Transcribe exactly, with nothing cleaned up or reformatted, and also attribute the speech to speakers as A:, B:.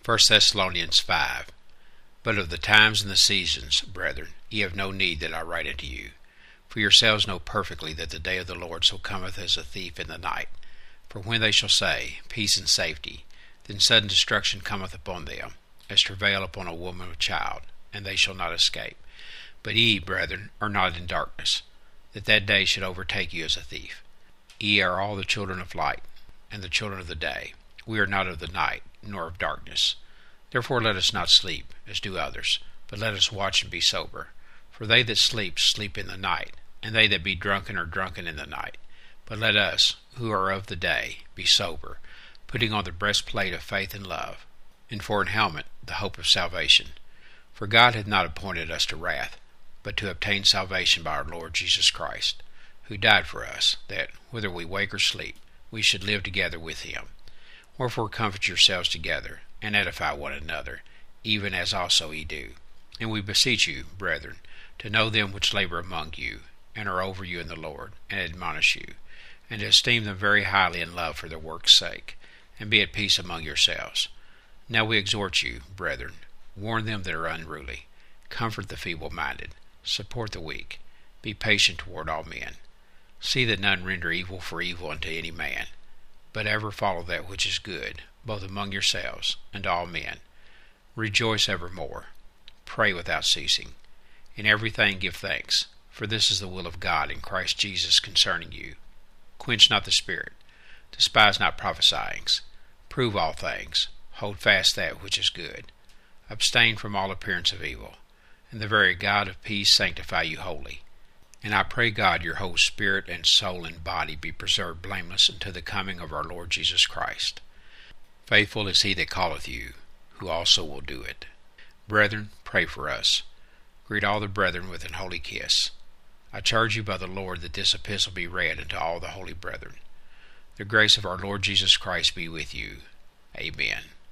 A: First Thessalonians five. But of the times and the seasons, brethren, ye have no need that I write unto you. For yourselves know perfectly that the day of the Lord so cometh as a thief in the night. For when they shall say, Peace and safety, then sudden destruction cometh upon them, as travail upon a woman with child, and they shall not escape. But ye, brethren, are not in darkness, that that day should overtake you as a thief. Ye are all the children of light, and the children of the day. We are not of the night, nor of darkness. Therefore let us not sleep, as do others, but let us watch and be sober. For they that sleep, sleep in the night, and they that be drunken are drunken in the night. But let us, who are of the day, be sober, putting on the breastplate of faith and love, and for an helmet the hope of salvation. For God hath not appointed us to wrath, but to obtain salvation by our Lord Jesus Christ, who died for us, that, whether we wake or sleep, we should live together with him. Wherefore comfort yourselves together, and edify one another, even as also ye do. And we beseech you, brethren, to know them which labor among you, and are over you in the Lord, and admonish you, and to esteem them very highly in love for their work's sake, and be at peace among yourselves. Now we exhort you, brethren, warn them that are unruly, comfort the feeble-minded, support the weak, be patient toward all men. See that none render evil for evil unto any man, but ever follow that which is good, both among yourselves and to all men. Rejoice evermore, pray without ceasing. In everything give thanks, for this is the will of God in Christ Jesus concerning you. Quench not the spirit, despise not prophesyings, prove all things, hold fast that which is good. Abstain from all appearance of evil, and the very God of peace sanctify you wholly. And I pray God your whole spirit and soul and body be preserved blameless unto the coming of our Lord Jesus Christ. Faithful is he that calleth you, who also will do it. Brethren, pray for us. Greet all the brethren with an holy kiss. I charge you by the Lord that this epistle be read unto all the holy brethren. The grace of our Lord Jesus Christ be with you. Amen.